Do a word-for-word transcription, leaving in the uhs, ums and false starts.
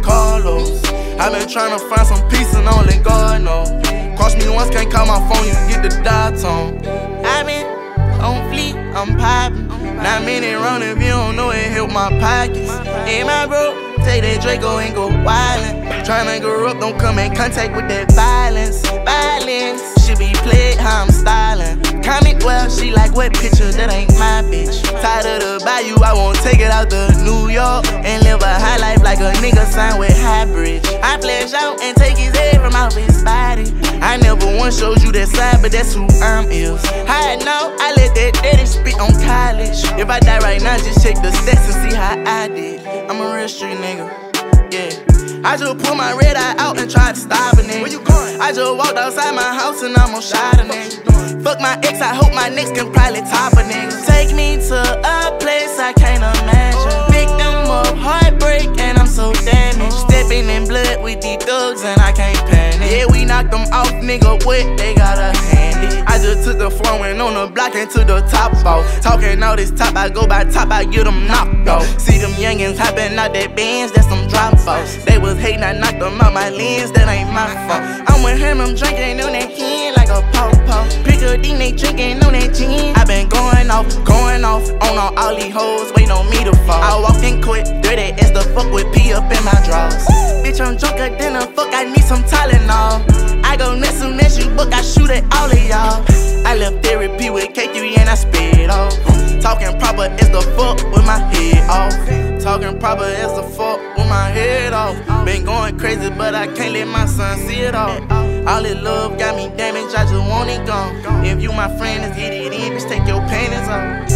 Carlos. I been tryna find some peace and only God knows. Cross me once, can't call my phone, you get the dial tone. I been on fleek, I'm poppin'. Not many round if you don't know it help my pockets. Hey my bro, take that Draco and go wildin'. Tryna grow up, don't come in contact with that violence. Violence should be played how I'm stylin'. Comment well, she like what picture, that ain't my bitch. Tired of the bayou, I won't take it out to New York and live a high life like a nigga signed with Highbridge. I flash out and take his head from out his body. I never once showed you that side, but that's who I'm is. I know I let that daddy spit on college. If I die right now, just check the stats and see how I did. I'm a real street nigga, yeah. I just pulled my red eye out and tried to stop a nigga. Where you going? I just walked outside my house and almost shot a nigga. Fuck my ex, I hope my next can probably top a nigga. Take me to a place I can't imagine. Victim of heartbreak and I'm so damaged. Stepping in blood with these thugs and I can't panic. Yeah, we knocked them off, nigga, what they got a handy. I just took the floor and on the block and to the top off. Talking all this top, I go by top, I get them knocked off. See them youngins hopping out that Benz, that's some drop offs. They was hating, I knocked them out my lens, that ain't my fault. I'm with him, I'm drinking on that hand like a pawpaw. Pick a D, they drinking on that gin. I been going off, going off on all, all these hoes, waiting on me to fall. I walked in quick, dirty as the fuck with P up in my drawers. Bitch, I'm drunker than a fuck, I need some Tylenol. I go next soon as you book, I shoot at all of y'all. I left therapy with K three and I spit off. Talking proper as the fuck with my head off. Talking proper as the fuck with my head off. Been going crazy, but I can't let my son see it all. All this love got me damaged, I just want it gone. If you my friend, let's get it in, just take your panties off.